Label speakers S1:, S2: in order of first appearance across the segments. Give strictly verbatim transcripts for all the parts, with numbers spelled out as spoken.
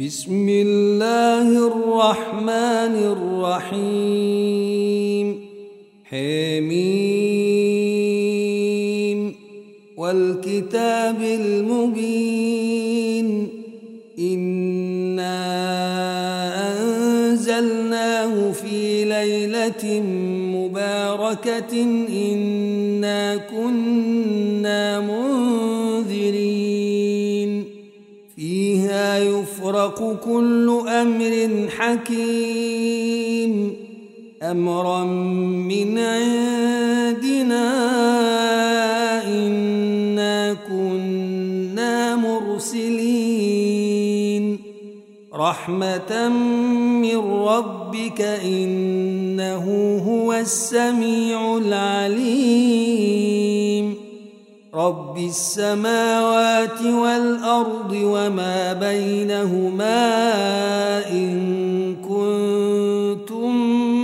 S1: بسم الله الرحمن الرحيم حميم والكتاب المبين إنا أنزلناه في ليلة مباركة إنا كنا منذرين فيها يفرق كل أمر حكيم أمرا من عندنا إنا كنا مرسلين رحمة من ربك إنه هو السميع العليم رب السماوات والأرض وما بينهما إن كنتم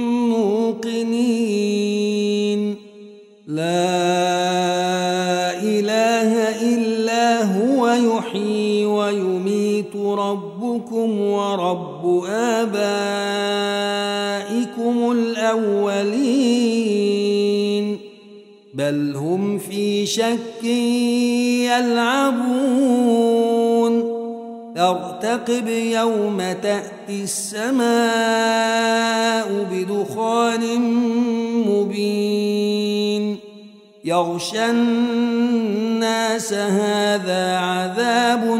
S1: موقنين لا إله إلا هو يحيي ويميت ربكم ورب آبائكم الأولين بل هم في شك يلعبون ارتقب يوم تأتي السماء بدخان مبين يغشى الناس هذا عذاب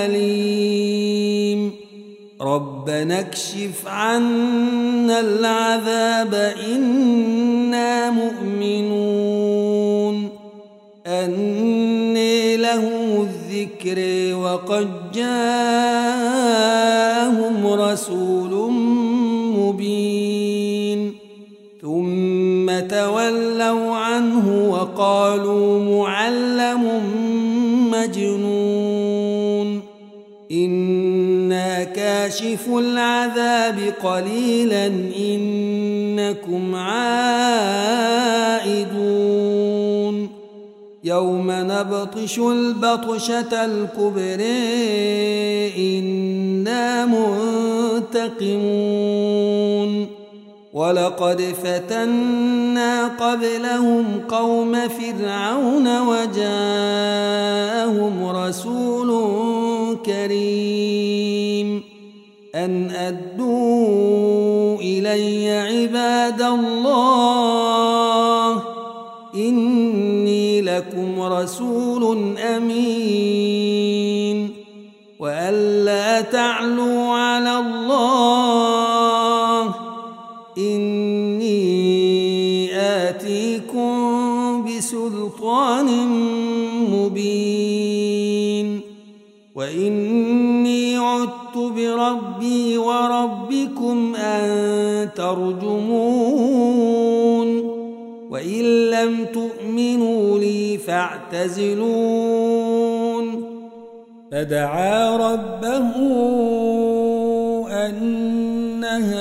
S1: أليم ربنا اكشف عنا العذاب إنا مؤمنون أني لهم الذكر وقد جاءهم رسول مبين ثم تولوا عنه وقالوا معلم مجنون إنا كاشف العذاب قليلا إنكم عائدون يوم نبطش البطشة الكبرى إنا منتقمون ولقد فتنا قبلهم قوم فرعون وجاءهم رسول كريم أن أدوا إلي عباد الله إني لكم رسول أمين وأن لا تعلوا على الله إني آتيكم بسلطان مبين وإني عدت بربي وربكم أن ترجمون وإن لم تؤمنوا لي فاعتزلون فدعا ربه أن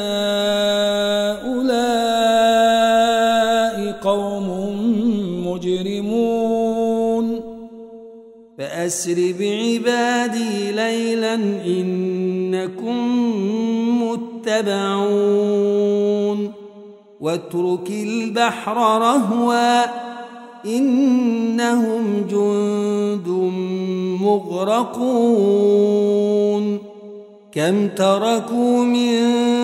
S1: هؤلاء قوم مجرمون فأسر بعبادي ليلا إنكم متبعون واترك البحر رهوا إنهم جند مغرقون كم تركوا من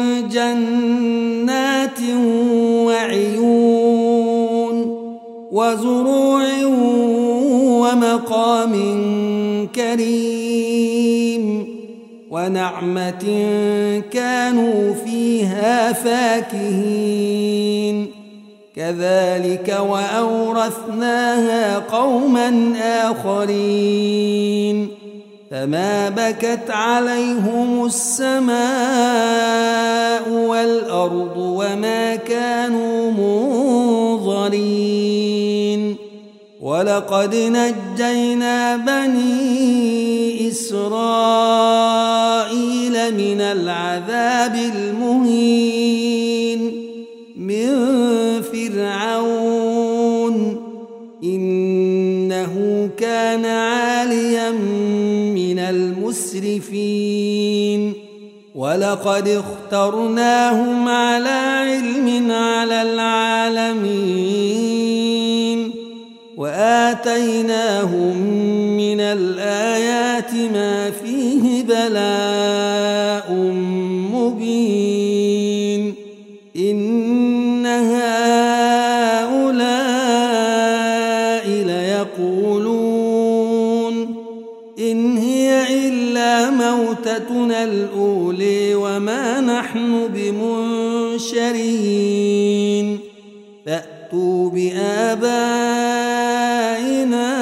S1: جنات وعيون وزروع ومقام كريم ونعمة كانوا فيها فاكهين كذلك وأورثناها قوما آخرين فما بكت عليهم السماء والأرض وما كانوا منظرين ولقد نجينا بني إسرائيل من العذاب المهين من فرعون إنه كان عاليا من المسرفين ولقد اخترناهم على علم على العالمين وآتيناهم من الآيات ما فيه بلاء مبين إن هؤلاء ليقولون إن هي إلا موتتنا الأولى وما نحن بمنشرين فأتوا بآبائنا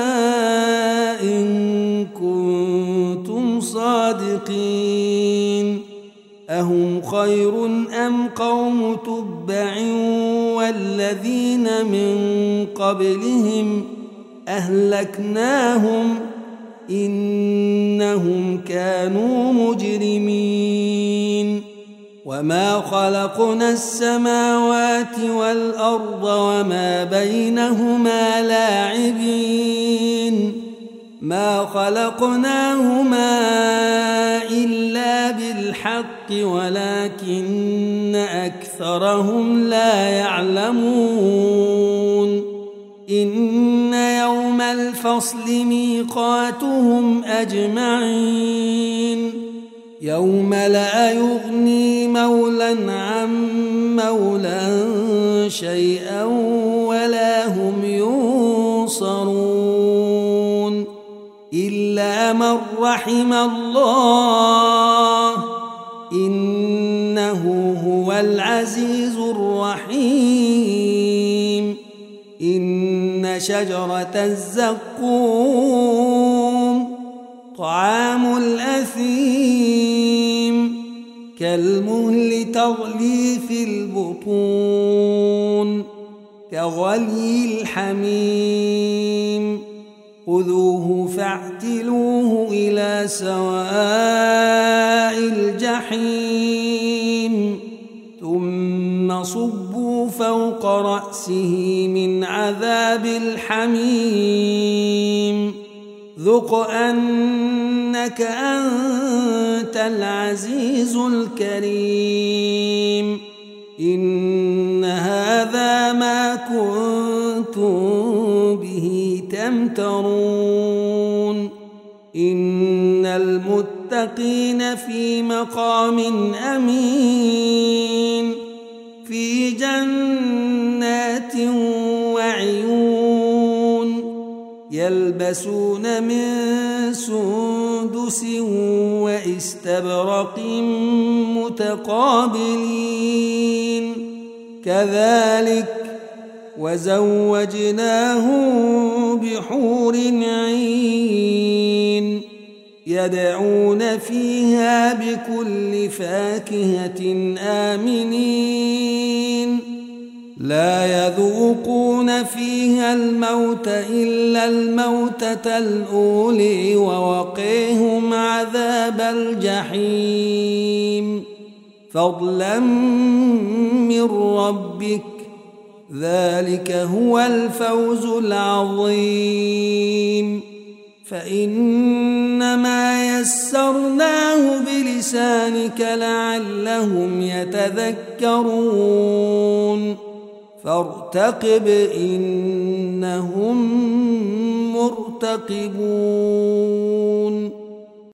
S1: إن كنتم صادقين أهم خير أم قوم تبع والذين من قبلهم أهلكناهم إنهم كانوا مجرمين وما خلقنا السماوات والأرض وما بينهما لاعبين ما خلقناهما إلا بالحق ولكن أكثرهم لا يعلمون إن يوم الفصل ميقاتهم أجمعين يوم لا يغني مولى عن مولى شيئا ولا هم ينصرون إلا من رحم الله إنه هو العزيز الرحيم إن شجرة الزقوم طعام الأثيم كالمهل تغلي في البطون كغلي الحميم خذوه فاعتلوه إلى سواء الجحيم ثم صبوا فوق رأسه من عذاب الحميم ذق أنك أنت العزيز الكريم إن هذا ما كنتم به تمترون إن المتقين في مقام أمين في جنات وعيون يلبسون من سندس واستبرق متقابلين كذلك وزوجناهم بحور عين يدعون فيها بكل فاكهة آمنين لا يذوقون فيها الموت إلا الموتة الأولى ووقيهم عذاب الجحيم فضلا من ربك ذلك هو الفوز العظيم فإنما يسرناه بلسانك لعلهم يتذكرون فارتقب إنهم مرتقبون